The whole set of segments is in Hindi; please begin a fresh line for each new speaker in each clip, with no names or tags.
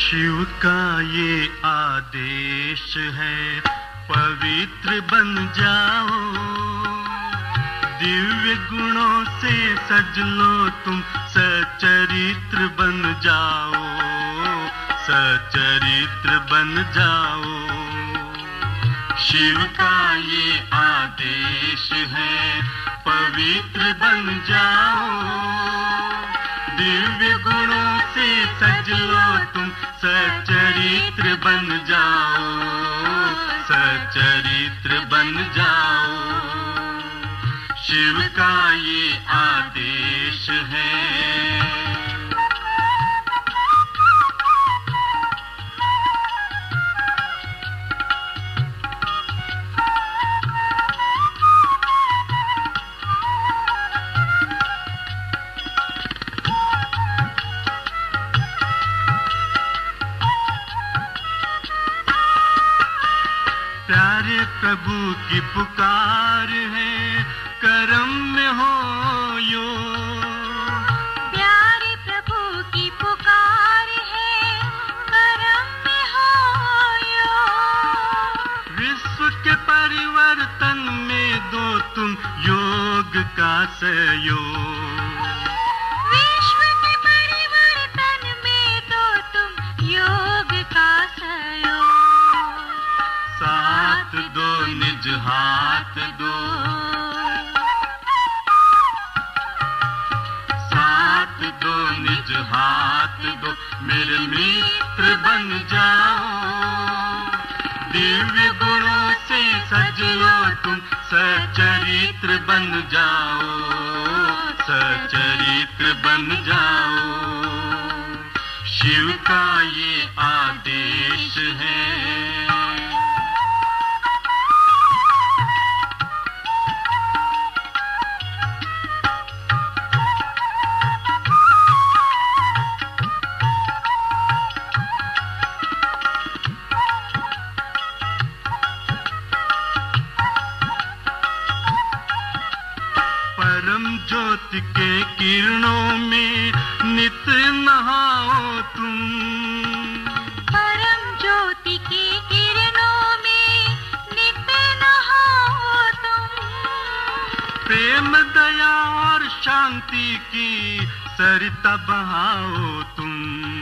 शिव का ये आदेश है, पवित्र बन जाओ, दिव्य गुणों से सज लो तुम, सचरित्र बन जाओ, सचरित्र बन जाओ। शिव का ये आदेश है, पवित्र बन जाओ, दिव्य गुणों से सज लो तुम, सचरित्र बन जाओ, सचरित्र बन जाओ। शिव का ये आदेश है। प्यारे प्रभु की पुकार है, करम में हो यो।
प्यारे प्रभु की पुकार है, करम में हो यो।
विश्व के परिवर्तन में दो तुम योग का सहयोग,
विश्व के परिवर्तन में दो तुम योग का सहयोग।
साथ दो निज हाथ दो, साथ दो निज हाथ दो, मेरे मित्र बन जाओ, दिव्य गुणों से सज लो तुम, सचरित्र बन जाओ, सचरित्र बन जाओ। शिव का ये आदेश है। परम ज्योति के किरणों में नित नहाओ तुम,
परम ज्योति के किरणों में नित नहाओ तुम।
प्रेम दया और शांति की सरिता बहाओ तुम,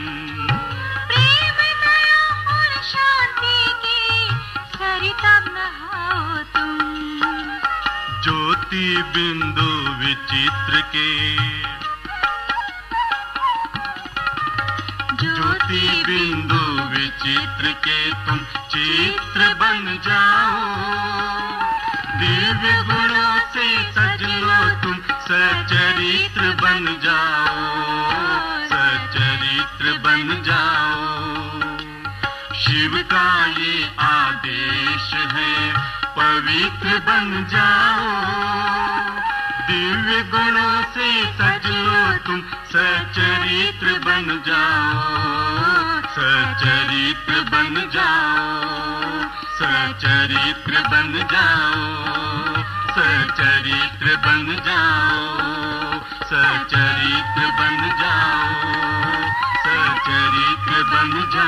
प्रेम दया और शांति की सरिता बहाओ तुम।
ज्योति बिंदु विचित्र के, ज्योति बिंदु विचित्र के तुम चित्र बन जाओ, दिव्य गुणों से सज लो तुम, सचरित्र बन जाओ, सचरित्र बन जाओ। शिव का ये आदेश है, पवित्र बन जाओ, दिव्य गुणों से सज लो तुम, सचरित्र बन जाओ, सचरित्र बन जाओ, सचरित्र बन जाओ, सचरित्र बन जाओ, सचरित्र बन जाओ, सचरित्र बन जाओ।